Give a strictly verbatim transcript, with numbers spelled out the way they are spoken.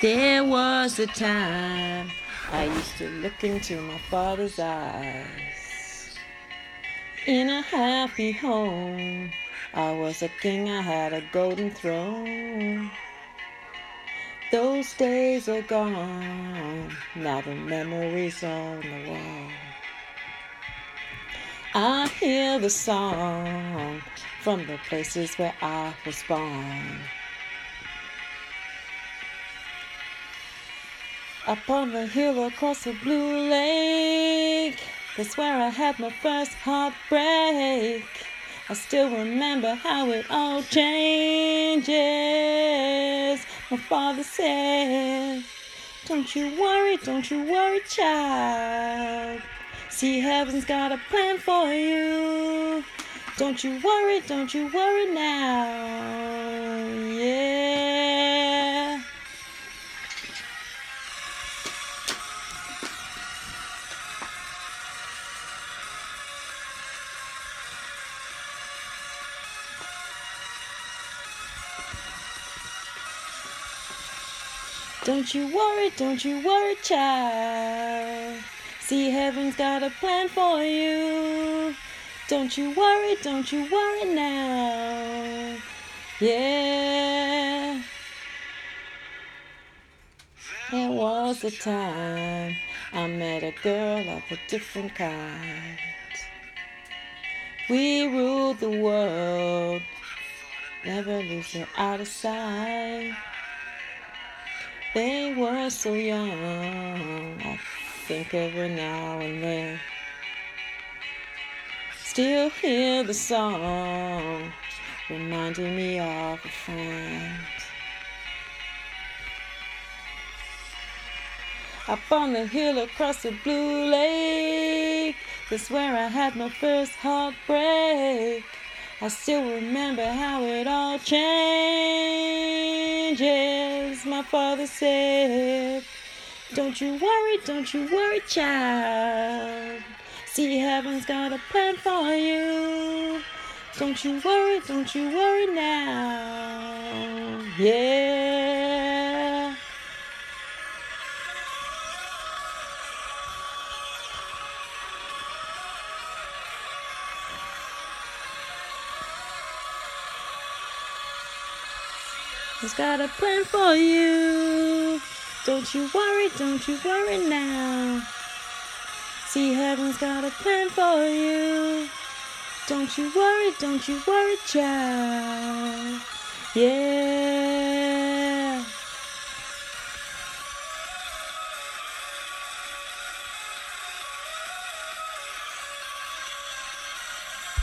There was a time I used to look into my father's eyes. In a happy home, I was a king, I had a golden throne. Those days are gone, now the memories on the wall. I hear the song from the places where I was born. Up on the hill across the blue lake, that's where I had my first heartbreak. I still remember how it all changes. My father said, don't you worry, don't you worry, child. See, heaven's got a plan for you. Don't you worry, don't you worry now. Yeah. Don't you worry, don't you worry, child. See, heaven's got a plan for you. Don't you worry, don't you worry now. Yeah. There was a time I met a girl of a different kind. We ruled the world, never lose her out of sight. They were so young, I think of her now and then. Still hear the song, reminding me of a friend. Up on the hill across the blue lake, that's where I had my first heartbreak. I still remember how it all changes. My father said, don't you worry, don't you worry, child. See, heaven's got a plan for you. Don't you worry, don't you worry now. Yeah. He's got a plan for you. Don't you worry, don't you worry now. See, heaven's got a plan for you. Don't you worry, don't you worry, child. Yeah.